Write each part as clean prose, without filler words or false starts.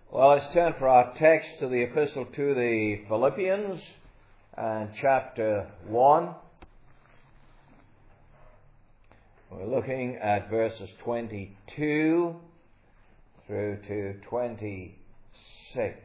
Well, let's turn for our text to the epistle to the Philippians and chapter 1. We're looking at verses 22 through to 26.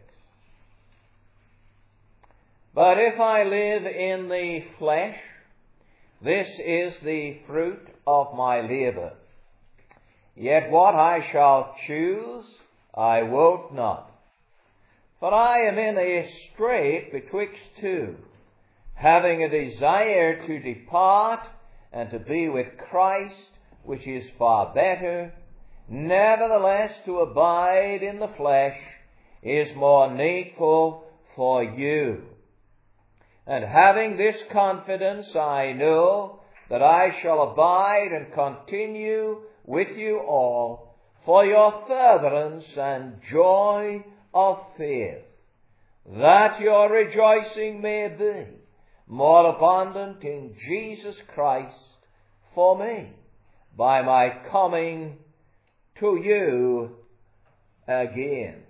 But if I live in the flesh, this is the fruit of my labour. Yet what I shall choose, I wot not. For I am in a strait betwixt two, having a desire to depart and to be with Christ, which is far better. Nevertheless, to abide in the flesh is more needful for you. And having this confidence, I know that I shall abide and continue with you all for your furtherance and joy of faith, that your rejoicing may be more abundant in Jesus Christ for me, by my coming to you again.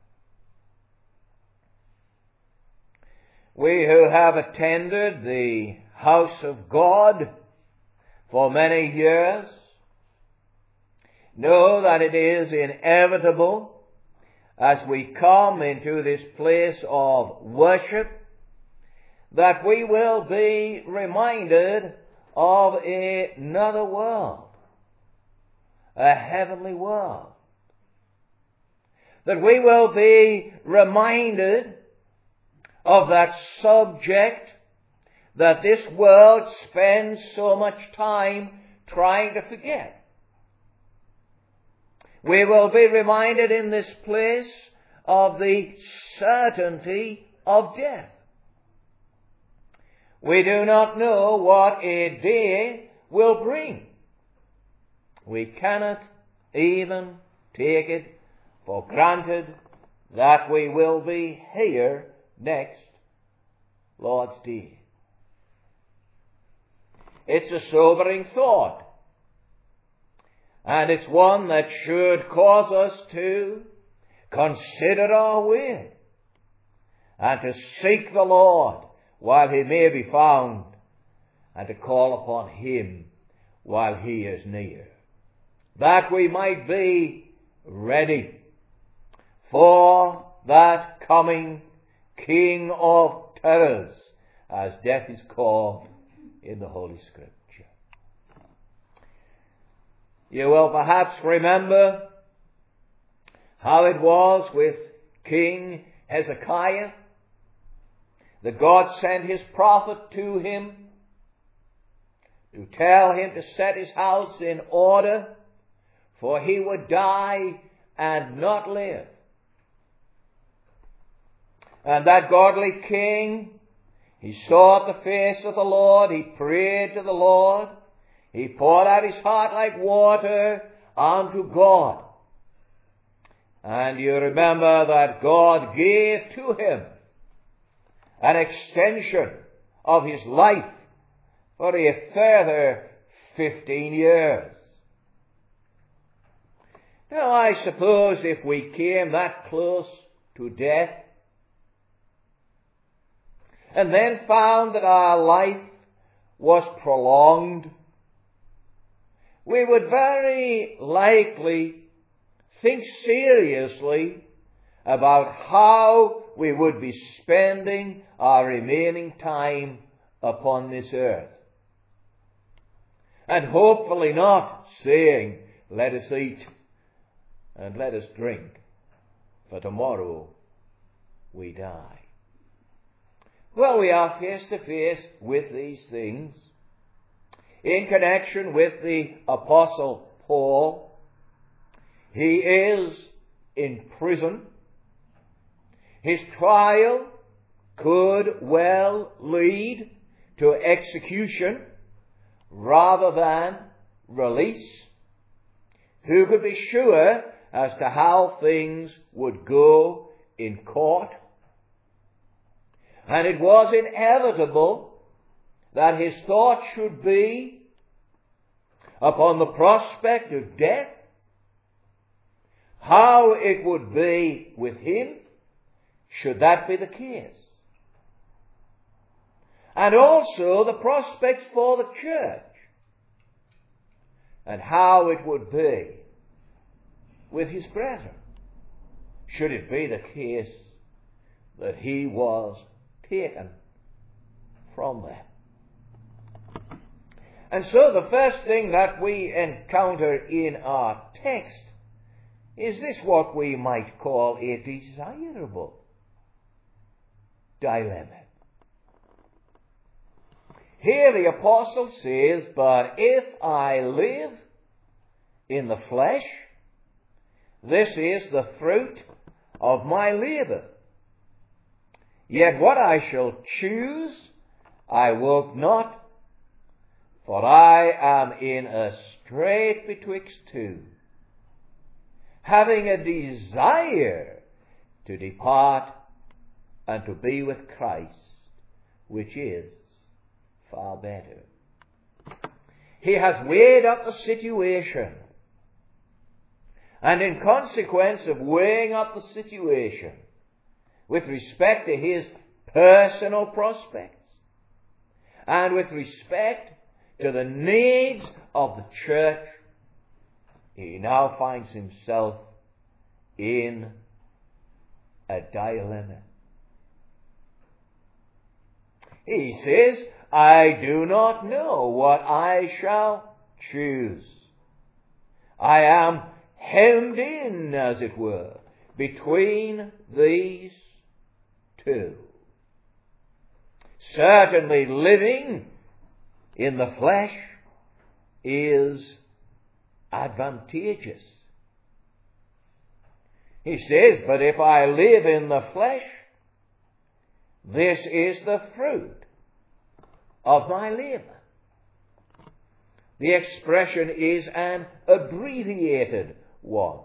We who have attended the house of God for many years know that it is inevitable, as we come into this place of worship, that we will be reminded of another world, a heavenly world. That we will be reminded of that subject that this world spends so much time trying to forget. We will be reminded in this place of the certainty of death. We do not know what a day will bring. We cannot even take it for granted that we will be here next Lord's Day. It's a sobering thought. And it's one that should cause us to consider our way and to seek the Lord while he may be found and to call upon him while he is near, that we might be ready for that coming King of terrors, as death is called in the Holy Scripture. You will perhaps remember how it was with King Hezekiah, that God sent his prophet to him to tell him to set his house in order, for he would die and not live. And that godly king, he sought the face of the Lord, he prayed to the Lord, he poured out his heart like water unto God. And you remember that God gave to him an extension of his life for a further 15 years. Now, I suppose if we came that close to death and then found that our life was prolonged, we would very likely think seriously about how we would be spending our remaining time upon this earth. And hopefully not saying, let us eat and let us drink, for tomorrow we die. Well, we are face to face with these things in connection with the Apostle Paul. He is in prison. His trial could well lead to execution rather than release. Who could be sure as to how things would go in court? And it was inevitable that his thoughts should be upon the prospect of death, how it would be with him should that be the case. And also the prospects for the church, and how it would be with his brethren should it be the case that he was taken from them. And so the first thing that we encounter in our text is this, what we might call a desirable dilemma. Here the apostle says, "But if I live in the flesh, this is the fruit of my labour. Yet what I shall choose, I work not, for I am in a strait betwixt two, having a desire to depart and to be with Christ, which is far better." He has weighed up the situation. And in consequence of weighing up the situation with respect to his personal prospects and with respect to the needs of the church, he now finds himself in a dilemma. He says, "I do not know what I shall choose. I am hemmed in, as it were, between these two. Certainly living in the flesh is advantageous." He says, "But if I live in the flesh, this is the fruit of my labour." The expression is an abbreviated one.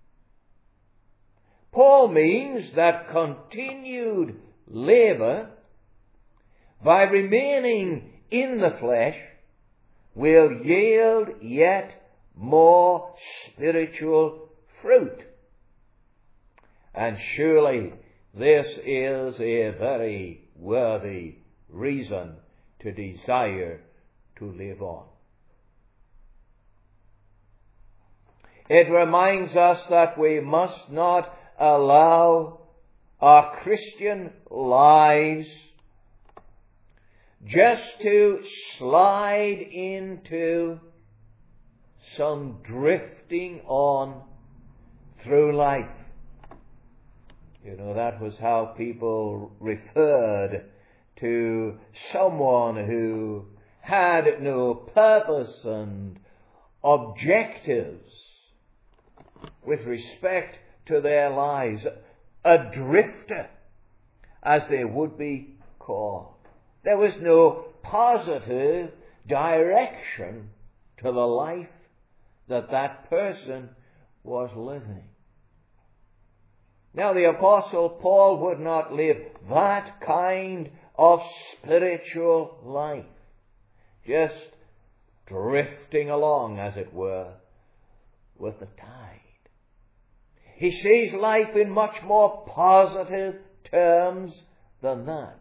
Paul means that continued labour, by remaining in the flesh, will yield yet more spiritual fruit. And surely this is a very worthy reason to desire to live on. It reminds us that we must not allow our Christian lives just to slide into some drifting on through life. You know, that was how people referred to someone who had no purpose and objectives with respect to their lives. A drifter, as they would be called. There was no positive direction to the life that person was living. Now, the Apostle Paul would not live that kind of spiritual life, just drifting along, as it were, with the tide. He sees life in much more positive terms than that.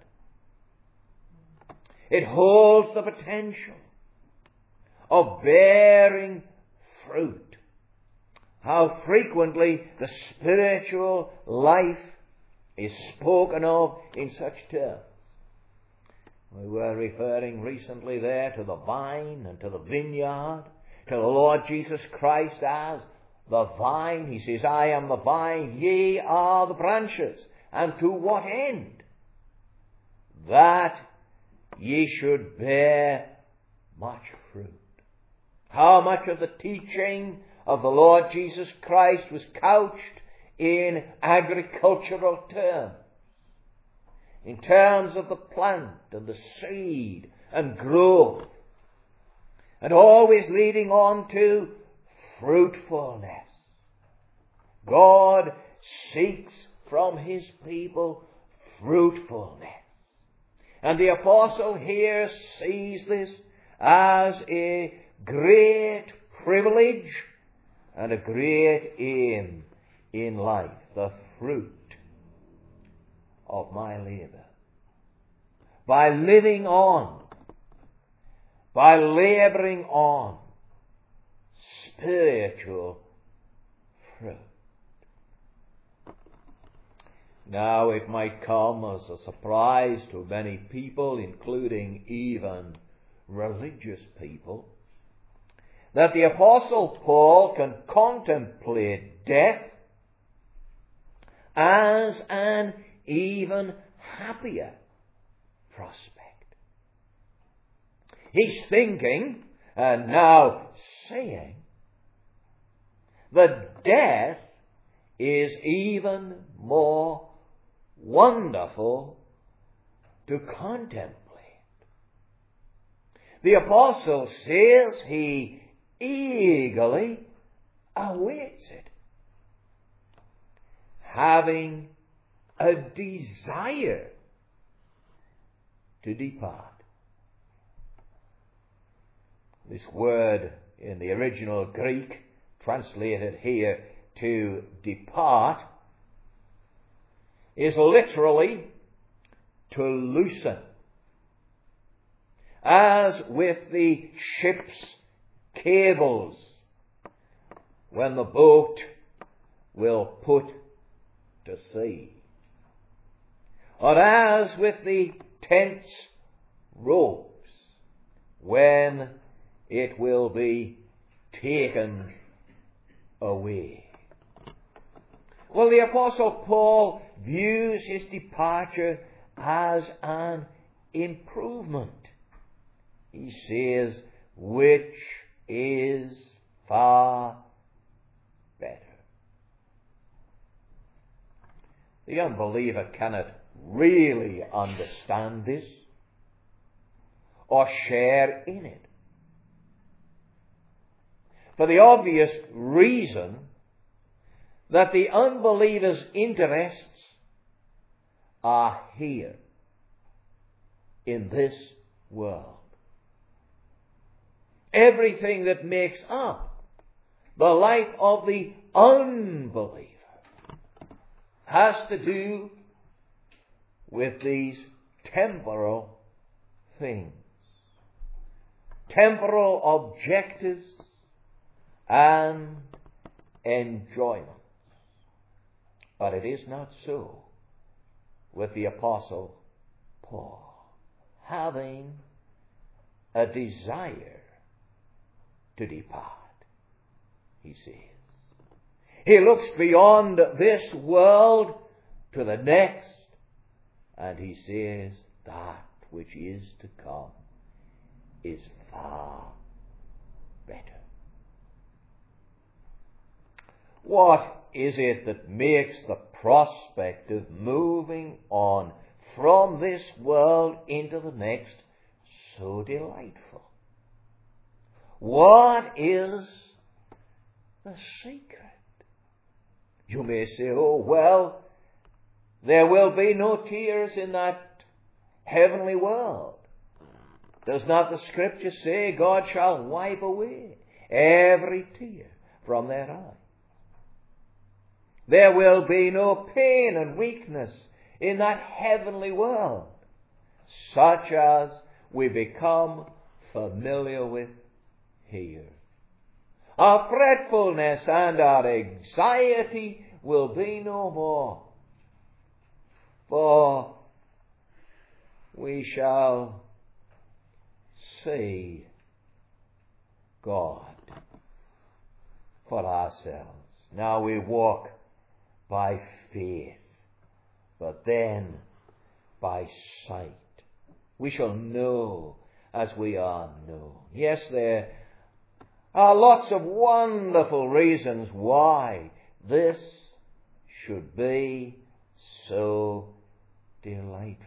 It holds the potential of bearing fruit. How frequently the spiritual life is spoken of in such terms. We were referring recently there to the vine and to the vineyard, to the Lord Jesus Christ as the vine. He says, "I am the vine, ye are the branches." And to what end? That ye should bear much fruit. How much of the teaching of the Lord Jesus Christ was couched in agricultural terms, in terms of the plant and the seed and growth, and always leading on to fruitfulness. God seeks from his people fruitfulness. And the apostle here sees this as a great privilege and a great aim in life, the fruit of my labor. By living on, by laboring on, spiritual fruit. Now it might come as a surprise to many people, including even religious people, that the Apostle Paul can contemplate death as an even happier prospect. He's thinking, and now saying, that death is even more wonderful to contemplate. The apostle says he eagerly awaits it, having a desire to depart. This word in the original Greek, translated here to depart, is literally to loosen. As with the ship's cables when the boat will put to sea. Or as with the tent's ropes when it will be taken away. Well, the Apostle Paul views his departure as an improvement. He says, which is far better. The unbeliever cannot really understand this or share in it, for the obvious reason that the unbeliever's interests are here in this world. Everything that makes up the life of the unbeliever has to do with these temporal things, temporal objectives and enjoyments. But it is not so with the Apostle Paul, having a desire to depart, he says. He looks beyond this world to the next, and he says that which is to come is far better. What is it that makes the prospect of moving on from this world into the next so delightful? What is the secret? You may say, oh, well, there will be no tears in that heavenly world. Does not the Scripture say God shall wipe away every tear from their eyes? There will be no pain and weakness in that heavenly world, such as we become familiar with here. Our fretfulness and our anxiety will be no more, for we shall see God for ourselves. Now we walk by faith, but then by sight. We shall know as we are known. Yes, there are lots of wonderful reasons why this should be so delightful.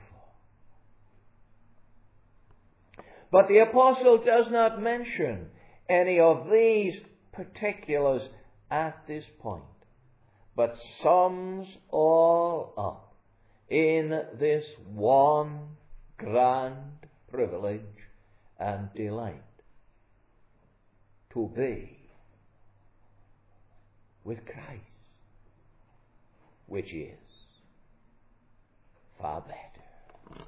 But the apostle does not mention any of these particulars at this point, but sums all up in this one grand privilege and delight: to be with Christ. which is far better.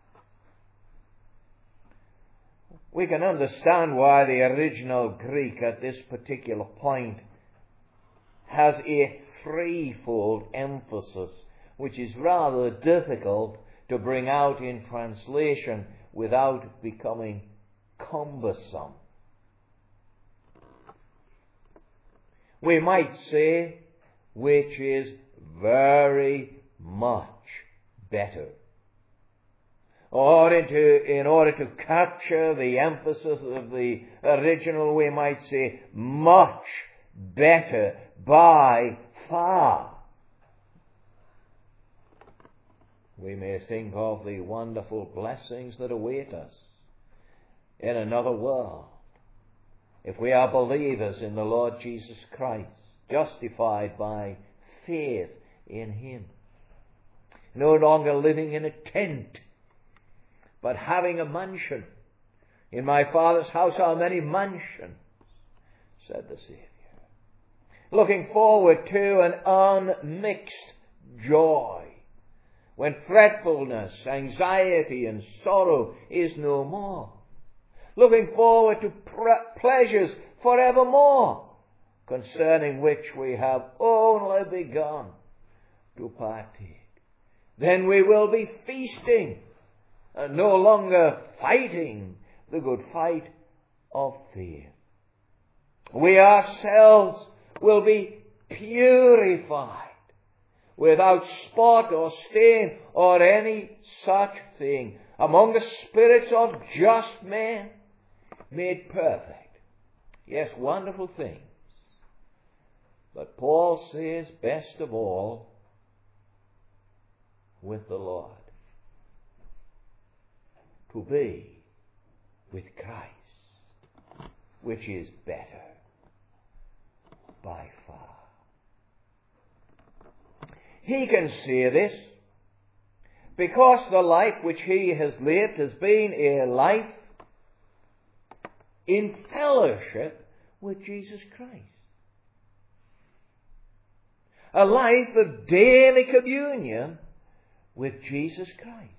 We can understand why the original Greek at this particular point has a threefold emphasis, which is rather difficult to bring out in translation without becoming cumbersome. We might say, which is very much better. Or in order to capture the emphasis of the original, we might say, much better by far. We may think of the wonderful blessings that await us in another world if we are believers in the Lord Jesus Christ, justified by faith in Him. No longer living in a tent, but having a mansion. In my Father's house are many mansions, said the Saviour. Looking forward to an unmixed joy, when fretfulness, anxiety, and sorrow is no more. Looking forward to pleasures forevermore, concerning which we have only begun to partake. Then we will be feasting, and no longer fighting the good fight of faith. We ourselves will be purified, without spot or stain or any such thing, among the spirits of just men, made perfect. Yes, wonderful things. But Paul says, best of all, with the Lord. To be with Christ, which is better by far. He can say this because the life which he has lived has been a life in fellowship with Jesus Christ. A life of daily communion with Jesus Christ.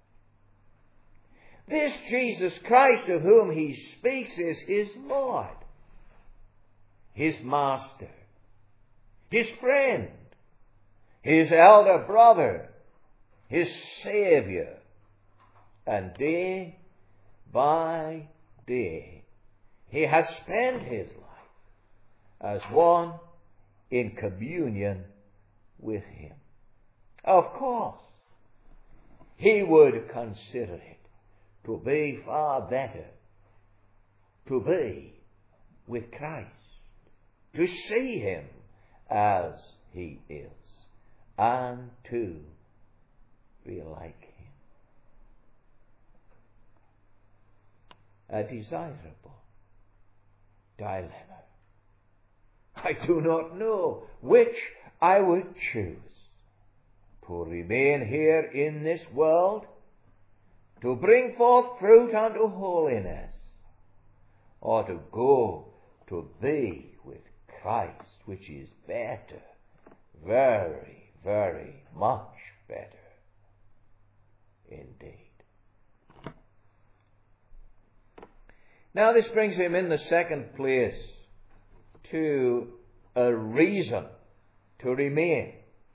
This Jesus Christ of whom he speaks is his Lord, his Master, his friend, his elder brother, his Saviour. And day by day, he has spent his life as one in communion with him. Of course, he would consider it to be far better to be with Christ, to see him as he is, and to be like him. A desirable dilemma. I do not know which I would choose: to remain here in this world, to bring forth fruit unto holiness, or to go to be with Christ, which is better, very, very much better indeed. Now this brings him in the second place to a reason to remain.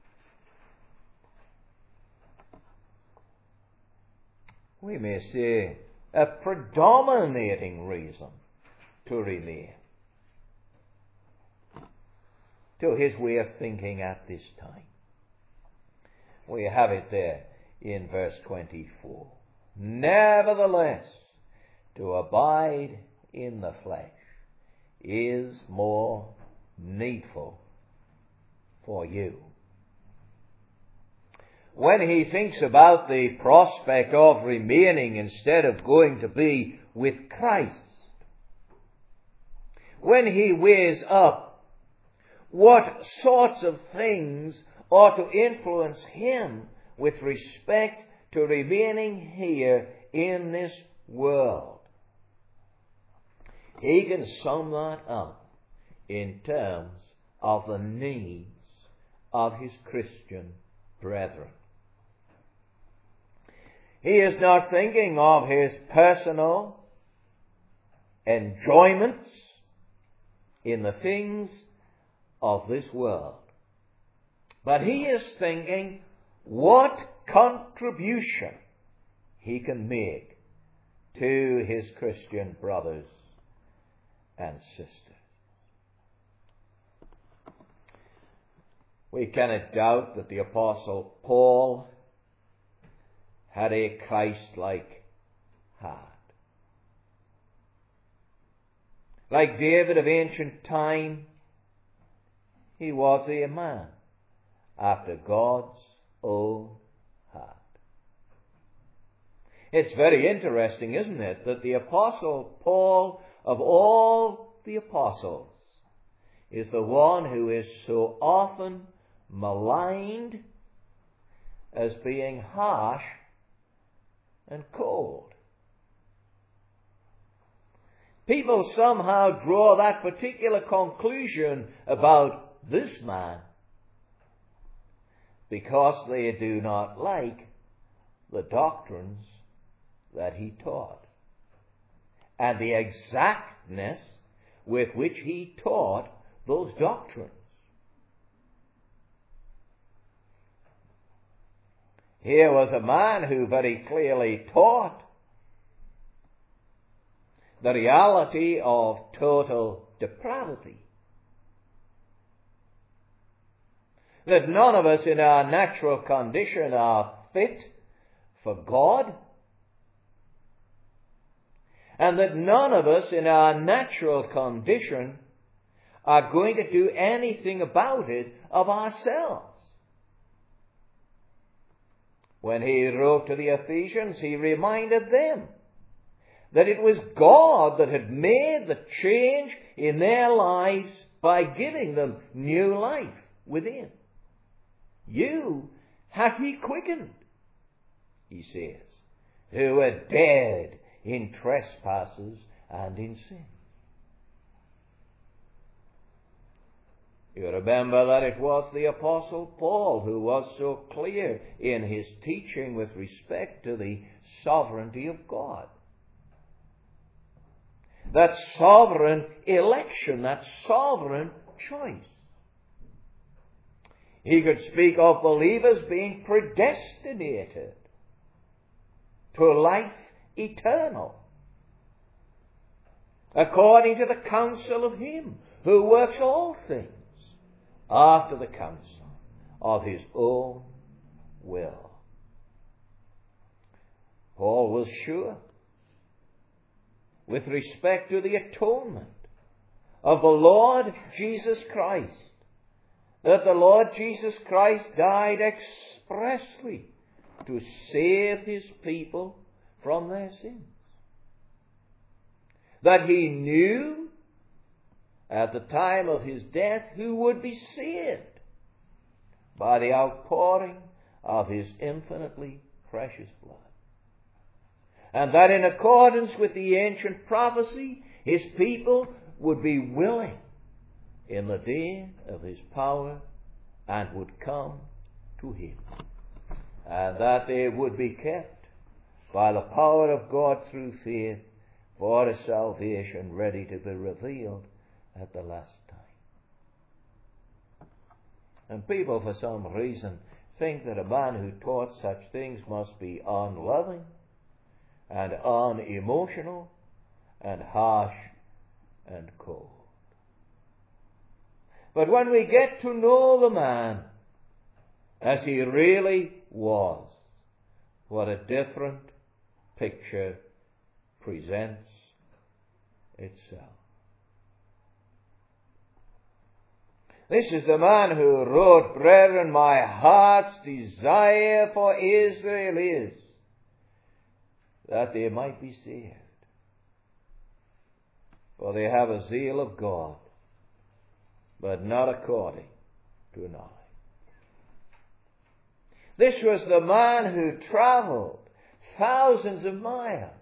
We may say a predominating reason to remain, to his way of thinking at this time. We have it there in verse 24. Nevertheless, to abide in the flesh is more needful for you. When he thinks about the prospect of remaining instead of going to be with Christ, when he weighs up what sorts of things ought to influence him with respect to remaining here in this world, he can sum that up in terms of the needs of his Christian brethren. He is not thinking of his personal enjoyments in the things of this world, but he is thinking what contribution he can make to his Christian brothers and sisters. We cannot doubt that the Apostle Paul had a Christ-like heart. Like David of ancient time, he was a man after God's own heart. It's very interesting, isn't it, that the Apostle Paul, of all the apostles, is the one who is so often maligned as being harsh and cold. People somehow draw that particular conclusion about this man because they do not like the doctrines that he taught and the exactness with which he taught those doctrines. Here was a man who very clearly taught the reality of total depravity. That none of us in our natural condition are fit for God, and that none of us in our natural condition are going to do anything about it of ourselves. When he wrote to the Ephesians, he reminded them that it was God that had made the change in their lives by giving them new life within. You hath he quickened, he says, who were dead in trespasses and in sin. You remember that it was the Apostle Paul who was so clear in his teaching with respect to the sovereignty of God. That sovereign election, that sovereign choice. He could speak of believers being predestinated to life eternal, according to the counsel of him who works all things after the counsel of his own will. Paul was sure, with respect to the atonement of the Lord Jesus Christ, that the Lord Jesus Christ died expressly to save his people from their sins. That he knew at the time of his death who would be saved by the outpouring of his infinitely precious blood. And that in accordance with the ancient prophecy, his people would be willing in the day of his power and would come to him. And that they would be kept by the power of God through faith for a salvation ready to be revealed at the last time. And people, for some reason, think that a man who taught such things must be unloving and unemotional and harsh and cold. But when we get to know the man as he really was, what a different picture presents itself. This is the man who wrote, "Brethren, my heart's desire for Israel is that they might be saved. For they have a zeal of God, but not according to knowledge." This was the man who traveled thousands of miles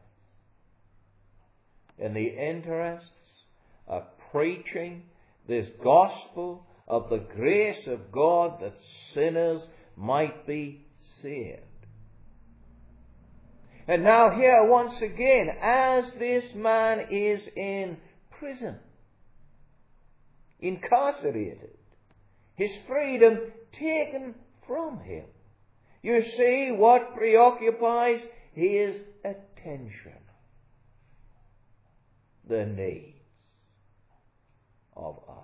in the interests of preaching this gospel of the grace of God that sinners might be saved. And now here once again, as this man is in prison, incarcerated, his freedom taken from him, you see what preoccupies his attention: the needs of others.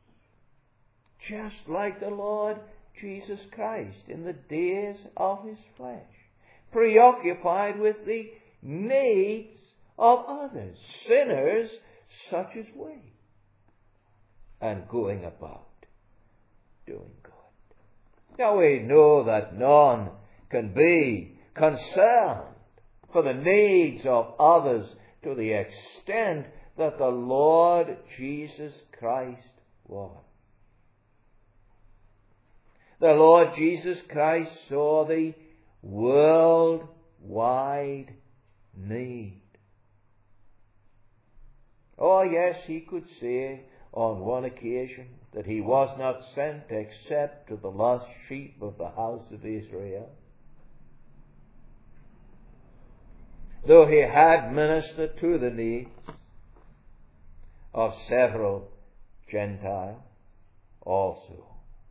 Just like the Lord Jesus Christ in the days of his flesh, preoccupied with the needs of others, sinners such as we, and going about doing good. Now we know that none can be concerned for the needs of others to the extent that the Lord Jesus Christ was. The Lord Jesus Christ saw the worldwide need. Oh yes, he could say on one occasion that he was not sent except to the lost sheep of the house of Israel. Though he had ministered to the needs of several Gentiles also.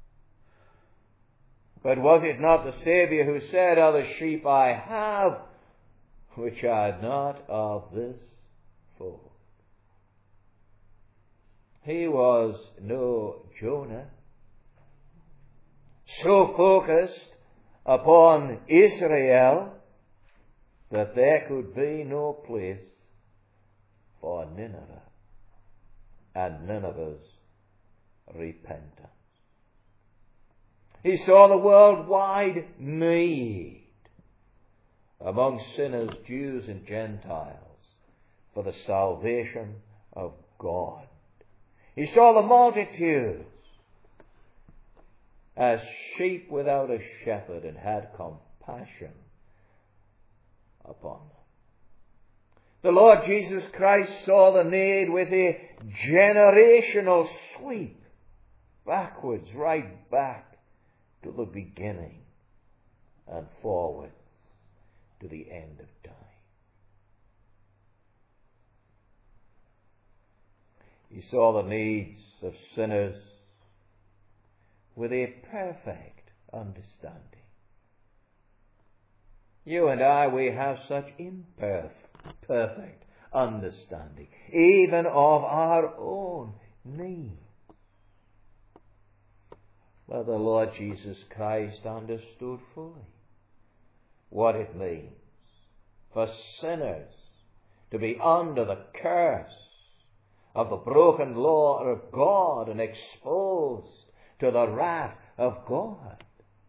But was it not the Saviour who said, "Other sheep I have, which are not of this fold"? He was no Jonah, so focused upon Israel that there could be no place for Nineveh and Nineveh's repentance. He saw the worldwide need among sinners, Jews and Gentiles, for the salvation of God. He saw the multitudes as sheep without a shepherd and had compassion upon them. The Lord Jesus Christ saw the need with a generational sweep backwards, right back to the beginning and forward to the end of time. He saw the needs of sinners with a perfect understanding. You and I, we have such imperfect understanding, even of our own needs. But the Lord Jesus Christ understood fully what it means for sinners to be under the curse of the broken law of God and exposed to the wrath of God.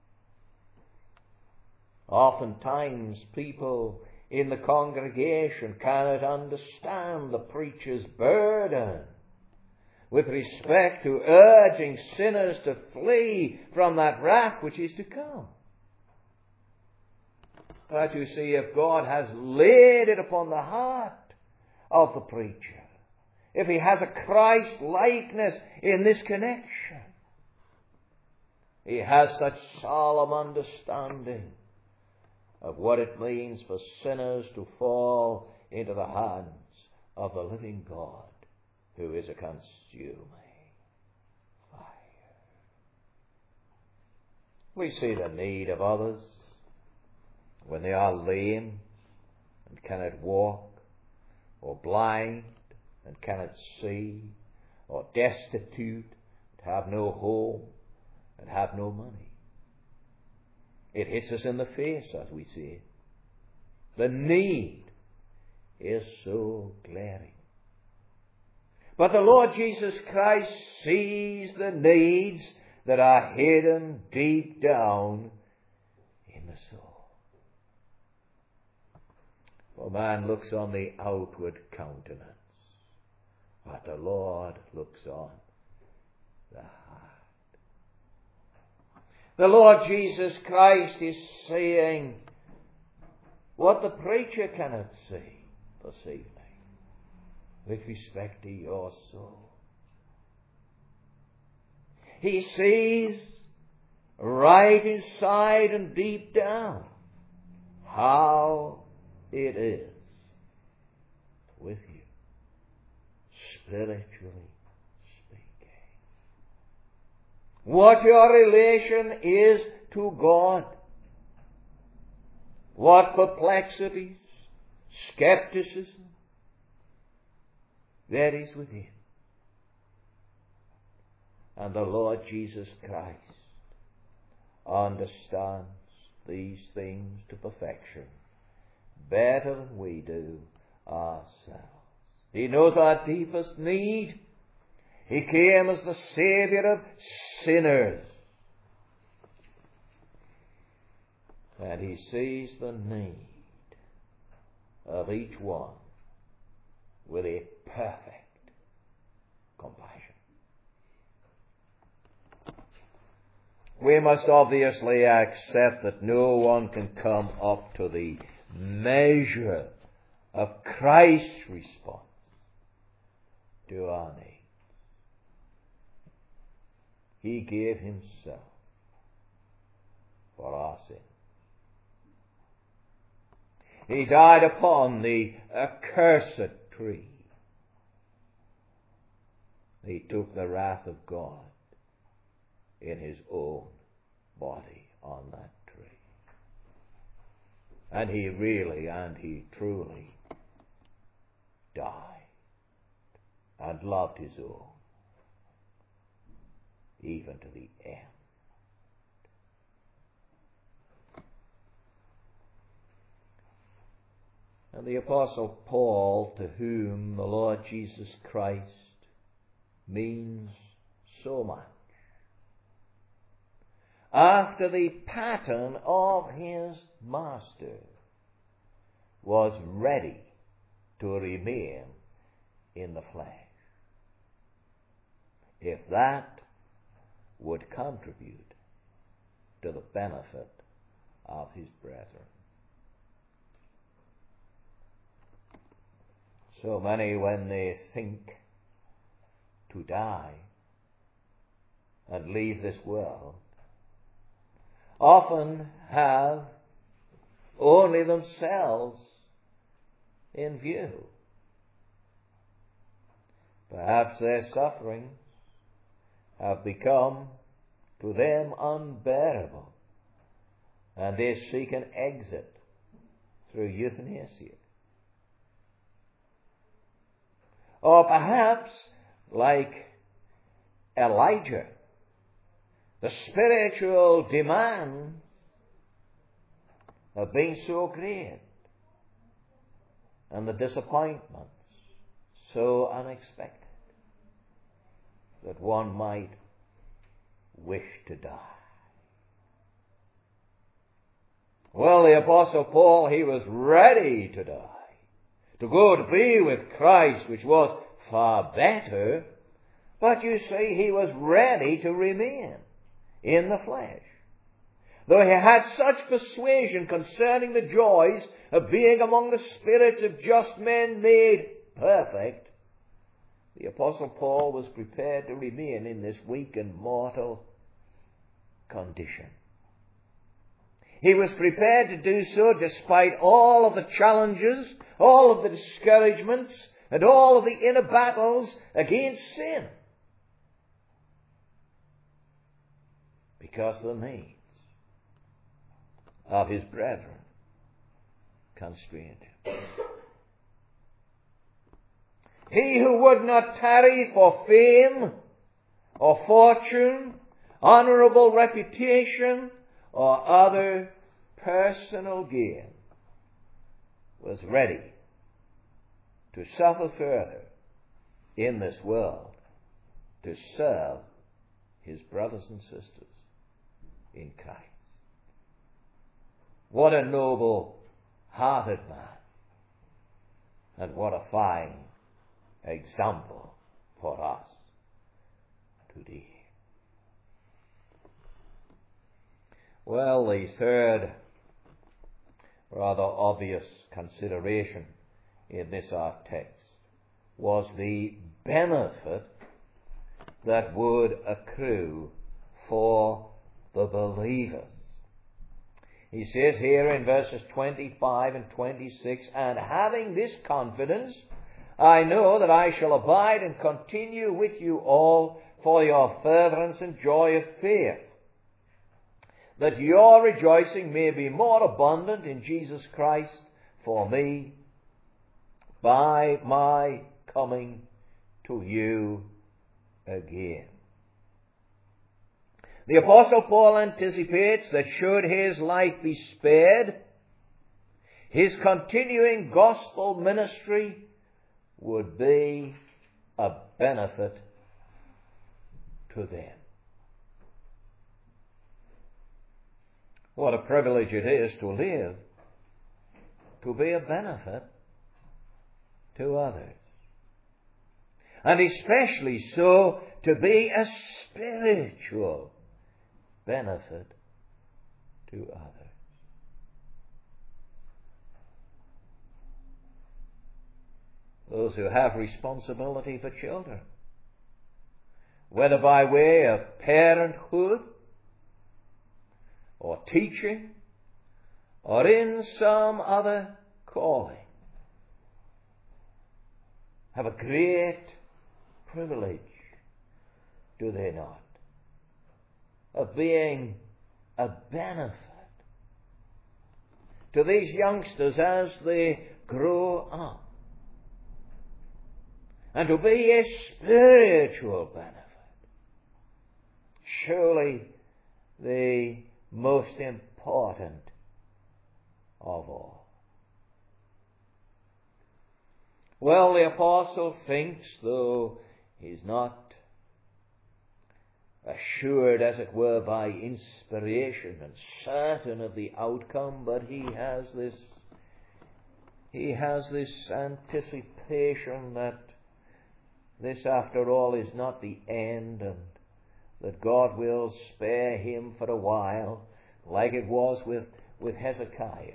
Oftentimes people in the congregation cannot understand the preacher's burden with respect to urging sinners to flee from that wrath which is to come. But you see, if God has laid it upon the heart of the preacher, if he has a Christ likeness in this connection, he has such solemn understanding of what it means for sinners to fall into the hands of the living God, who is a consuming fire. We see the need of others when they are lame and cannot walk, or blind and cannot see, or destitute and have no home and have no money. It hits us in the face as we see it. The need is so glaring. But the Lord Jesus Christ sees the needs that are hidden deep down in the soul. For man looks on the outward countenance, but the Lord looks on the heart. The Lord Jesus Christ is saying what the preacher cannot see this evening with respect to your soul. He sees right inside and deep down how it is with you, spiritually speaking. What your relation is to God. What perplexities, skepticism there is within. And the Lord Jesus Christ understands these things to perfection better than we do ourselves. He knows our deepest need. He came as the Saviour of sinners. And He sees the need of each one with a perfect compassion. We must obviously accept that no one can come up to the measure of Christ's response to our need. He gave Himself for our sin. He died upon the accursed tree. He took the wrath of God in His own body on that tree. And He really and He truly died and loved His own even to the end. And the Apostle Paul, to whom the Lord Jesus Christ means so much, after the pattern of his Master, was ready to remain in the flesh, if that would contribute to the benefit of his brethren. So many, when they think to die and leave this world, often have only themselves in view. Perhaps their sufferings have become to them unbearable, and they seek an exit through euthanasia. Or perhaps, like Elijah, the spiritual demands have been so great, and the disappointments so unexpected, that one might wish to die. Well, the Apostle Paul, he was ready to die, to go to be with Christ, which was far better, but you see, he was ready to remain in the flesh. Though he had such persuasion concerning the joys of being among the spirits of just men made perfect, the Apostle Paul was prepared to remain in this weak and mortal condition. He was prepared to do so despite all of the challenges, all of the discouragements, and all of the inner battles against sin, because the needs of his brethren constrained him. He who would not tarry for fame or fortune, honorable reputation, or other personal gain was ready to suffer further in this world to serve his brothers and sisters in Christ. What a noble-hearted man, and what a fine example for us today. Well, the third rather obvious consideration in this our text was the benefit that would accrue for the believers. He says here in verses 25 and 26, and having this confidence, I know that I shall abide and continue with you all for your furtherance and joy of faith, that your rejoicing may be more abundant in Jesus Christ for me by my coming to you again. The Apostle Paul anticipates that should his life be spared, his continuing gospel ministry would be a benefit to them. What a privilege it is to live, to be a benefit to others. And especially so to be a spiritual benefit to others. Those who have responsibility for children, whether by way of parenthood or teaching or in some other calling, have a great privilege, do they not, of being a benefit to these youngsters as they grow up, and to be a spiritual benefit. Surely the most important of all. Well, the apostle thinks, though he's not assured, as it were, by inspiration and certain of the outcome, but he has this anticipation that this, after all, is not the end, and that God will spare him for a while, like it was with Hezekiah.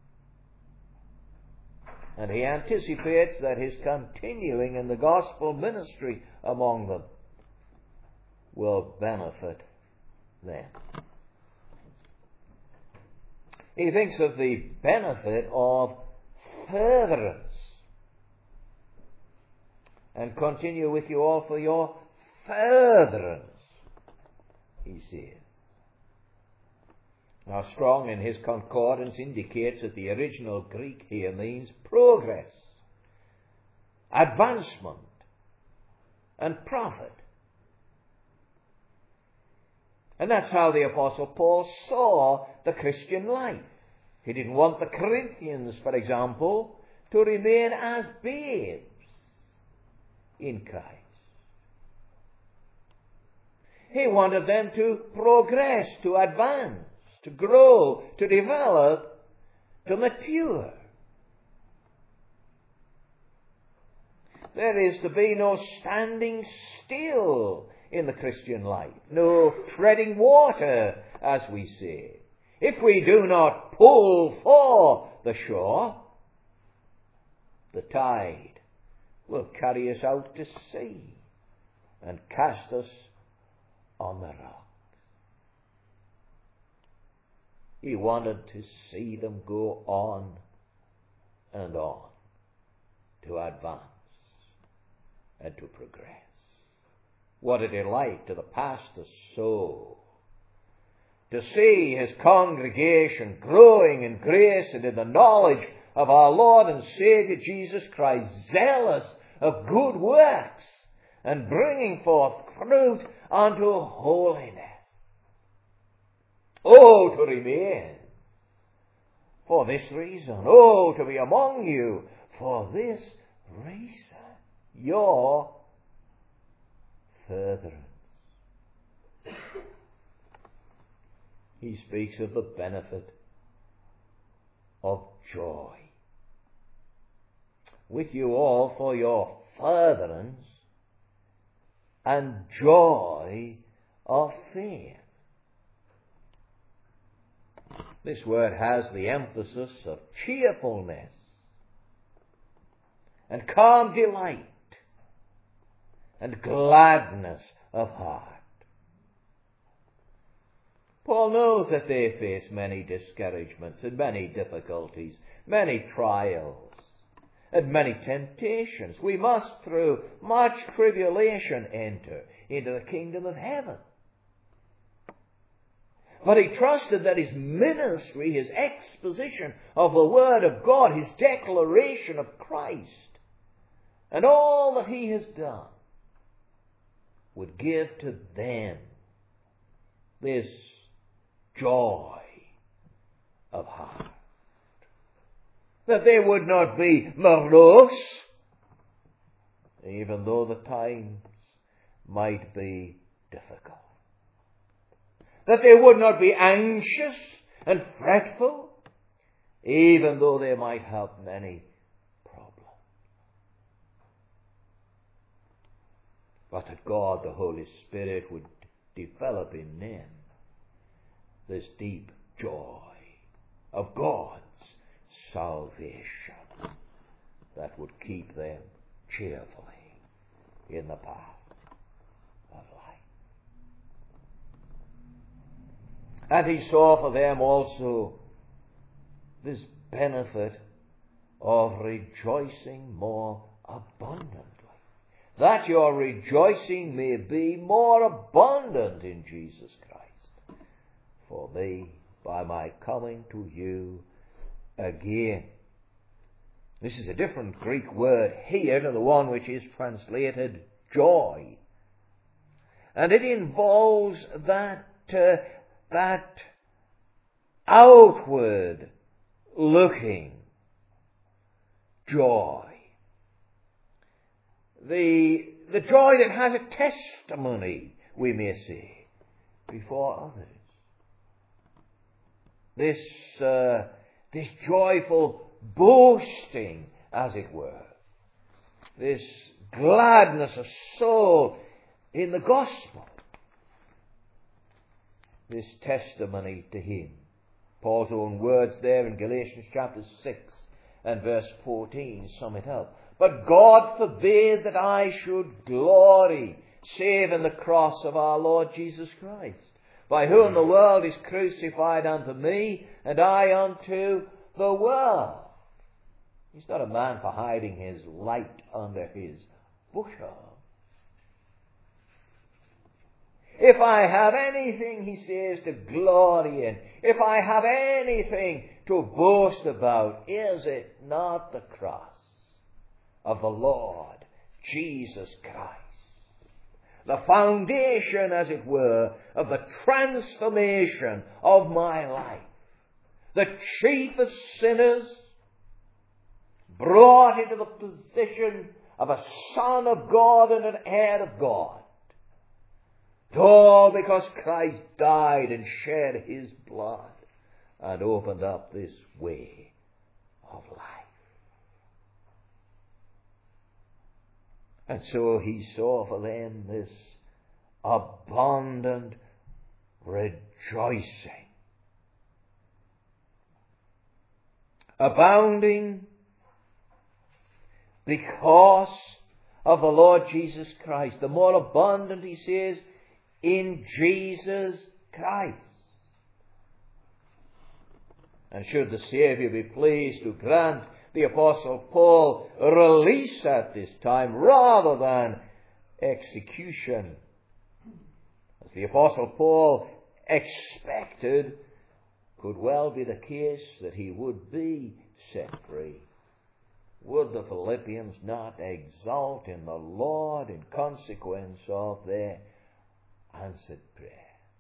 And he anticipates that his continuing in the gospel ministry among them will benefit them. He thinks of the benefit of furtherance. And continue with you all for your furtherance, he says. Now, Strong in his concordance indicates that the original Greek here means progress, advancement, and profit. And that's how the Apostle Paul saw the Christian life. He didn't want the Corinthians, for example, to remain as babes in Christ. He wanted them to progress, to advance, to grow, to develop, to mature. There is to be no standing still in the Christian life, no treading water, as we say. If we do not pull for the shore, the tide will carry us out to sea and cast us on the rocks. He wanted to see them go on and on, to advance and to progress. What a delight to the pastor's soul to see his congregation growing in grace and in the knowledge of our Lord and Saviour Jesus Christ, zealous of good works and bringing forth fruit unto holiness. Oh, to remain for this reason. Oh, to be among you for this reason. Your furtherance. He speaks of the benefit of joy. With you all for your furtherance and joy of faith. This word has the emphasis of cheerfulness and calm delight and gladness of heart. Paul knows that they face many discouragements and many difficulties, many trials, and many temptations. We must, through much tribulation, enter into the kingdom of heaven. But he trusted that his ministry, his exposition of the Word of God, his declaration of Christ, and all that he has done, would give to them this joy of heart. That they would not be morose, even though the times might be difficult. That they would not be anxious and fretful, even though they might have many problems. But that God, the Holy Spirit, would develop in them this deep joy of God's salvation that would keep them cheerfully in the path of life. And he saw for them also this benefit of rejoicing more abundantly. That your rejoicing may be more abundant in Jesus Christ. For me, by my coming to you again. This is a different Greek word here to the one which is translated joy. And it involves that outward looking joy. The joy that has a testimony, we may say, before others. This joyful boasting, as it were. This gladness of soul in the gospel. This testimony to him. Paul's own words there in Galatians chapter 6 and verse 14 sum it up. But God forbid that I should glory, save in the cross of our Lord Jesus Christ, by whom the world is crucified unto me, and I unto the world. He's not a man for hiding his light under his bushel. If I have anything, he says, to glory in, if I have anything to boast about, is it not the cross of the Lord Jesus Christ? The foundation, as it were, of the transformation of my life. The chief of sinners brought into the position of a son of God and an heir of God. All because Christ died and shed his blood and opened up this way of life. And so he saw for them this abundant rejoicing, abounding because of the Lord Jesus Christ. The more abundant, he says, in Jesus Christ. And should the Saviour be pleased to grant the Apostle Paul release at this time rather than execution, as the Apostle Paul expected, could well be the case that he would be set free. Would the Philippians not exult in the Lord in consequence of their answered prayer?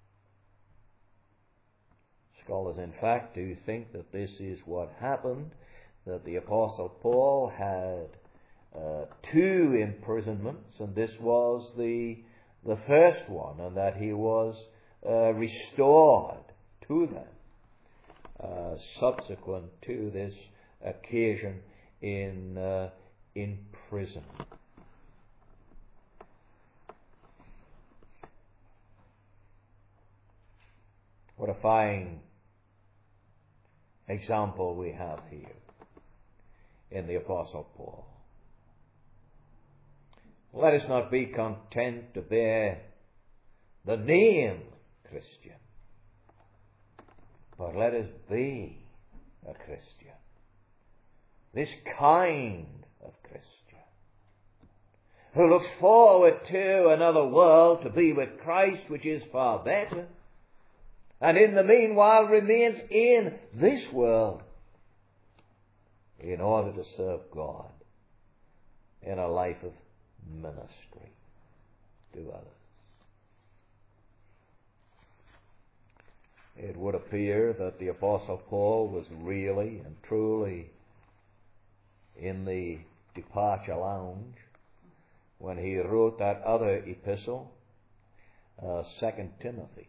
Scholars, in fact, do think that this is what happened, that the Apostle Paul had two imprisonments, and this was the first one, and that he was restored to them subsequent to this occasion in prison. What a fine example we have here in the Apostle Paul. Let us not be content to bear the name Christian, but let us be a Christian. This kind of Christian, who looks forward to another world to be with Christ, which is far better, and in the meanwhile remains in this world in order to serve God in a life of ministry to others. It would appear that the Apostle Paul was really and truly in the departure lounge when he wrote that other epistle, 2 Timothy.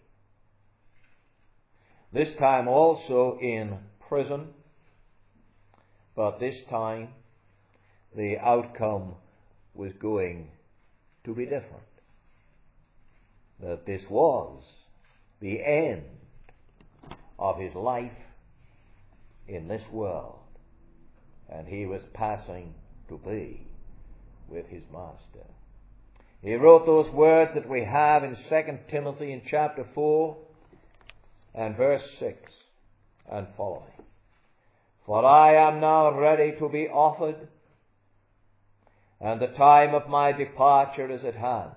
This time also in prison, but this time the outcome was going to be different. That this was the end of his life in this world, and he was passing to be with his Master. He wrote those words that we have in 2 Timothy in chapter 4 and verse 6 and following. For I am now ready to be offered, and the time of my departure is at hand.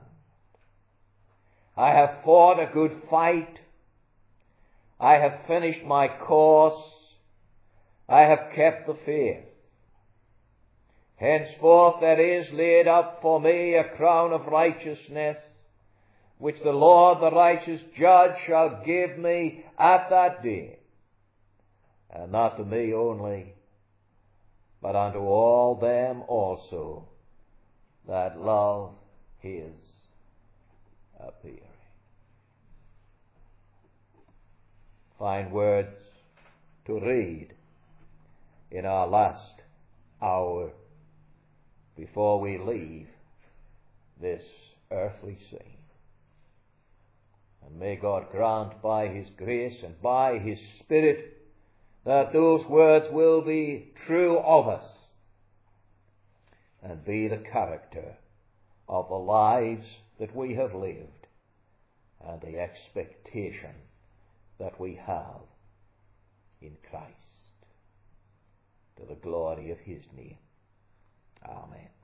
I have fought a good fight. I have finished my course. I have kept the faith. Henceforth there is laid up for me a crown of righteousness, which the Lord the righteous judge shall give me at that day, and not to me only, but unto all them also that love his appearing. Fine words to read in our last hour before we leave this earthly scene. And may God grant by his grace and by his Spirit that those words will be true of us and be the character of the lives that we have lived and the expectation that we have in Christ, to the glory of his name. Amen.